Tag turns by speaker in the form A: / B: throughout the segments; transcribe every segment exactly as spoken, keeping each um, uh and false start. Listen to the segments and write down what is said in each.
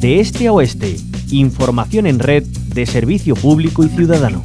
A: De este a oeste, información en red de servicio público y ciudadano.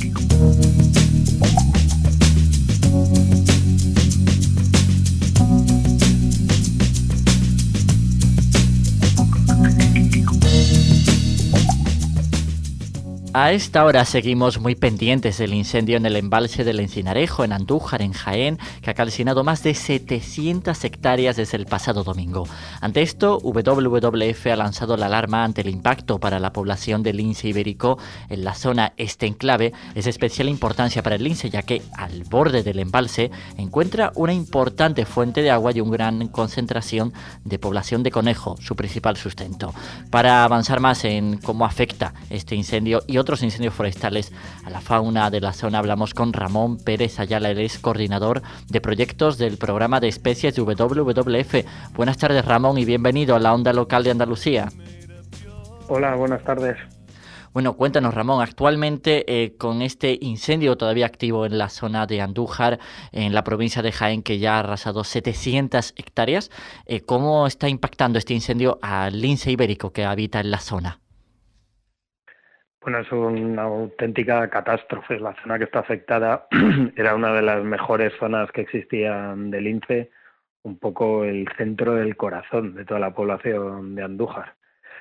B: A esta hora seguimos muy pendientes del incendio en el embalse del Encinarejo, en Andújar, en Jaén, que ha calcinado más de setecientas hectáreas desde el pasado domingo. Ante esto, W W F ha lanzado la alarma ante el impacto para la población del lince ibérico en la zona este enclave. Es de especial importancia para el lince, ya que al borde del embalse encuentra una importante fuente de agua y una gran concentración de población de conejo, su principal sustento. Para avanzar más en cómo afecta este incendio y otros incendios forestales a la fauna de la zona, hablamos con Ramón Pérez Ayala, él es coordinador de proyectos del programa de especies de W W F. Buenas tardes, Ramón, y bienvenido a la Onda Local de Andalucía.
C: Hola, buenas tardes.
B: Bueno, cuéntanos, Ramón, actualmente eh, con este incendio todavía activo en la zona de Andújar, en la provincia de Jaén, que ya ha arrasado setecientas hectáreas, eh, ¿cómo está impactando este incendio al lince ibérico que habita en la zona?
C: Bueno, es una auténtica catástrofe. La zona que está afectada era una de las mejores zonas que existían de lince, un poco el centro del corazón de toda la población de Andújar.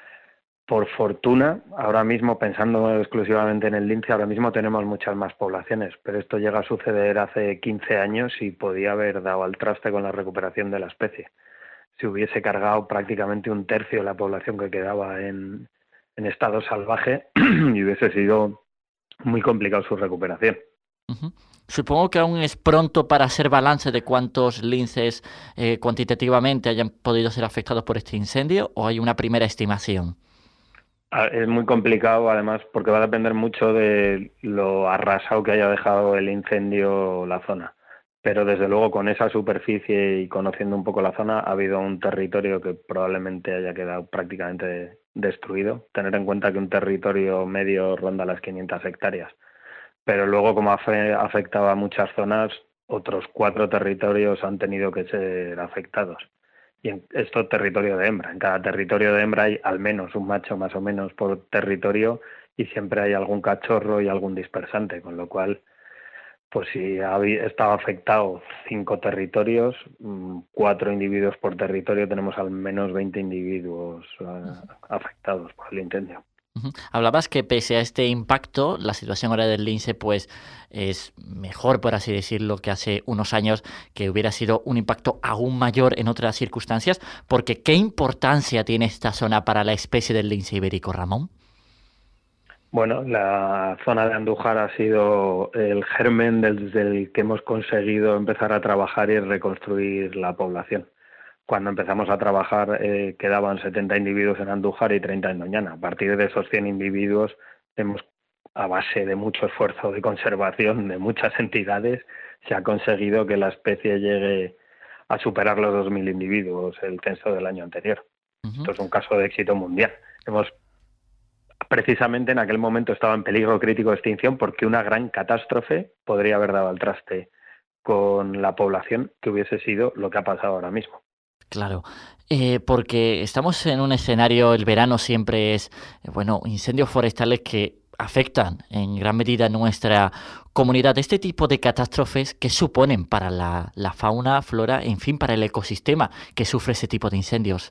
C: Por fortuna, ahora mismo, pensando exclusivamente en el lince, ahora mismo tenemos muchas más poblaciones, pero esto llega a suceder hace quince años y podía haber dado al traste con la recuperación de la especie. Se hubiese cargado prácticamente un tercio de la población que quedaba en en estado salvaje y hubiese sido muy complicado su recuperación.
B: Uh-huh. Supongo que aún es pronto para hacer balance de cuántos linces eh, cuantitativamente hayan podido ser afectados por este incendio, ¿o hay una primera estimación?
C: Es muy complicado, además, porque va a depender mucho de lo arrasado que haya dejado el incendio la zona. Pero desde luego, con esa superficie y conociendo un poco la zona, ha habido un territorio que probablemente haya quedado prácticamente destruido. Tener en cuenta que un territorio medio ronda las quinientas hectáreas. Pero luego, como afectaba a muchas zonas, otros cuatro territorios han tenido que ser afectados. Y en esto es territorio de hembra. En cada territorio de hembra hay al menos un macho más o menos por territorio y siempre hay algún cachorro y algún dispersante, con lo cual, pues si ha estado afectado cinco territorios, cuatro individuos por territorio, tenemos al menos veinte individuos uh, afectados por el incendio.
B: Uh-huh. Hablabas que pese a este impacto, la situación ahora del lince pues es mejor, por así decirlo, que hace unos años, que hubiera sido un impacto aún mayor en otras circunstancias, porque ¿qué importancia tiene esta zona para la especie del lince ibérico, Ramón?
C: Bueno, la zona de Andújar ha sido el germen desde el que hemos conseguido empezar a trabajar y reconstruir la población. Cuando empezamos a trabajar eh, quedaban setenta individuos en Andújar y treinta en Doñana. A partir de esos cien individuos hemos, a base de mucho esfuerzo de conservación de muchas entidades, se ha conseguido que la especie llegue a superar los dos mil individuos, el censo del año anterior. Uh-huh. Esto es un caso de éxito mundial. Hemos Precisamente en aquel momento estaba en peligro crítico de extinción porque una gran catástrofe podría haber dado al traste con la población, que hubiese sido lo que ha pasado ahora mismo.
B: Claro, eh, porque estamos en un escenario, el verano siempre es, bueno, incendios forestales que afectan en gran medida nuestra comunidad. Este tipo de catástrofes, ¿qué suponen para la, la fauna, flora, en fin, para el ecosistema que sufre ese tipo de incendios?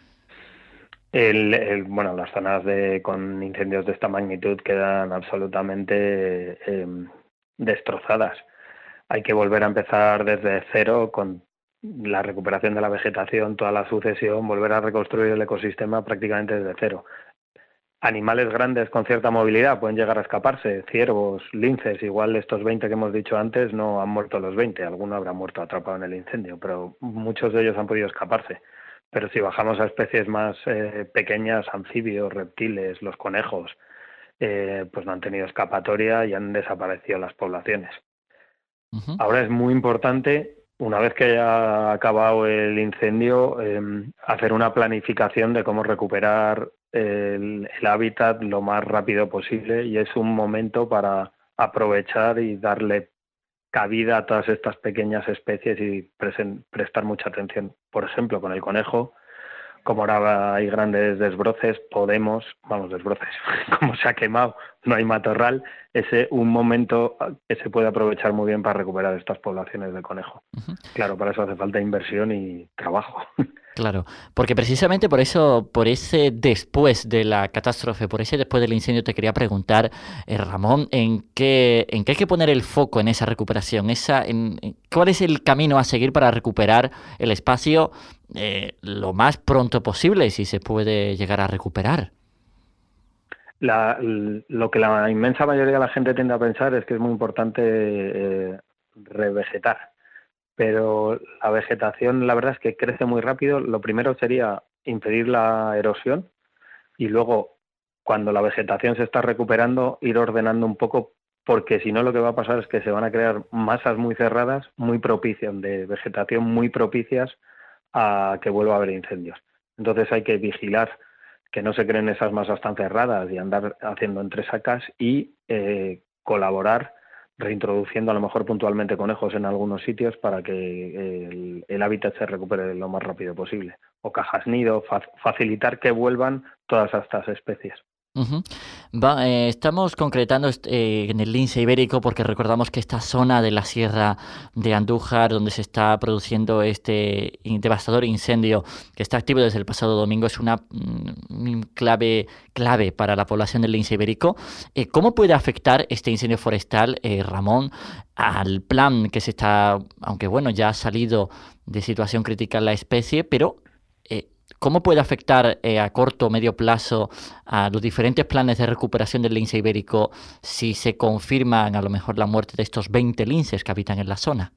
C: El, el, bueno, las zonas de, con incendios de esta magnitud quedan absolutamente eh, destrozadas. Hay que volver a empezar desde cero con la recuperación de la vegetación, toda la sucesión, volver a reconstruir el ecosistema prácticamente desde cero. Animales grandes con cierta movilidad pueden llegar a escaparse, ciervos, linces, igual estos veinte que hemos dicho antes no han muerto los veinte, alguno habrá muerto atrapado en el incendio, pero muchos de ellos han podido escaparse. Pero si bajamos a especies más eh, pequeñas, anfibios, reptiles, los conejos, eh, pues no han tenido escapatoria y han desaparecido las poblaciones. Uh-huh. Ahora es muy importante, una vez que haya acabado el incendio, eh, hacer una planificación de cómo recuperar el, el hábitat lo más rápido posible, y es un momento para aprovechar y darle cabida a todas estas pequeñas especies y presen, prestar mucha atención. Por ejemplo, con el conejo, como ahora hay grandes desbroces, podemos, vamos, desbroces, como se ha quemado, no hay matorral, ese un momento que se puede aprovechar muy bien para recuperar estas poblaciones de conejo. Uh-huh. Claro, para eso hace falta inversión y trabajo.
B: Claro, porque precisamente por eso, por ese después de la catástrofe, por ese después del incendio, te quería preguntar, eh, Ramón, ¿en qué, en qué hay que poner el foco en esa recuperación? Esa, en, en, ¿Cuál es el camino a seguir para recuperar el espacio eh, lo más pronto posible, si se puede llegar a recuperar?
C: La, lo que la inmensa mayoría de la gente tiende a pensar es que es muy importante eh, revegetar. Pero la vegetación, la verdad es que crece muy rápido. Lo primero sería impedir la erosión y luego, cuando la vegetación se está recuperando, ir ordenando un poco, porque si no lo que va a pasar es que se van a crear masas muy cerradas, muy propicias, de vegetación muy propicias a que vuelva a haber incendios. Entonces hay que vigilar que no se creen esas masas tan cerradas y andar haciendo entresacas y eh, colaborar reintroduciendo a lo mejor puntualmente conejos en algunos sitios para que el, el hábitat se recupere lo más rápido posible. O cajas nido, fa facilitar que vuelvan todas estas especies.
B: Uh-huh. Va, eh, estamos concretando eh, en el lince ibérico porque recordamos que esta zona de la Sierra de Andújar, donde se está produciendo este devastador incendio que está activo desde el pasado domingo, es una mm, clave, clave para la población del lince ibérico. Eh, ¿Cómo puede afectar este incendio forestal, eh, Ramón, al plan que se está, aunque bueno, ya ha salido de situación crítica la especie, pero eh, ¿cómo puede afectar eh, a corto o medio plazo a los diferentes planes de recuperación del lince ibérico si se confirman a lo mejor la muerte de estos veinte linces que habitan en la zona?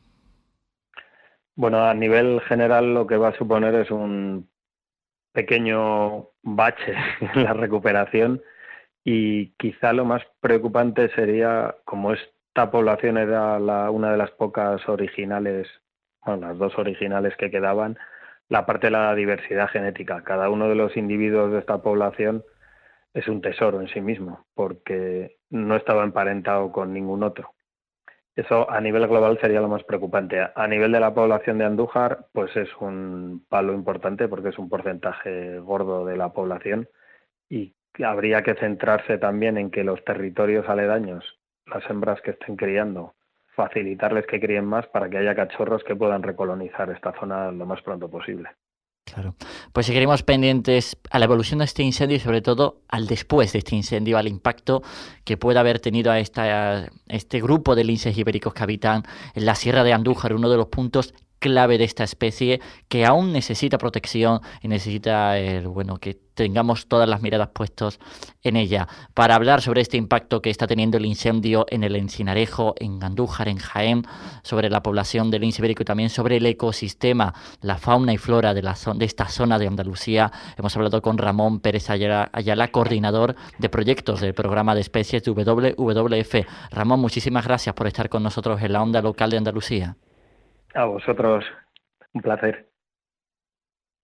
C: Bueno, a nivel general lo que va a suponer es un pequeño bache en la recuperación y quizá lo más preocupante sería, como esta población era la, una de las pocas originales, bueno, las dos originales que quedaban, la parte de la diversidad genética. Cada uno de los individuos de esta población es un tesoro en sí mismo, porque no estaba emparentado con ningún otro. Eso a nivel global sería lo más preocupante. A nivel de la población de Andújar, pues es un palo importante porque es un porcentaje gordo de la población y habría que centrarse también en que los territorios aledaños, las hembras que estén criando, facilitarles que críen más para que haya cachorros que puedan recolonizar esta zona lo más pronto posible.
B: Claro. Pues seguiremos pendientes a la evolución de este incendio y sobre todo al después de este incendio, al impacto que pueda haber tenido a, esta, a este grupo de linces ibéricos que habitan en la Sierra de Andújar, uno de los puntos clave de esta especie que aún necesita protección y necesita el, bueno, que tengamos todas las miradas puestas en ella. Para hablar sobre este impacto que está teniendo el incendio en el Encinarejo, en Andújar, en Jaén, sobre la población del lince ibérico y también sobre el ecosistema, la fauna y flora de, la de esta zona de Andalucía, hemos hablado con Ramón Pérez Ayala, Ayala, coordinador de proyectos del programa de especies de W W F. Ramón, muchísimas gracias por estar con nosotros en la onda local de Andalucía.
C: A vosotros, un placer.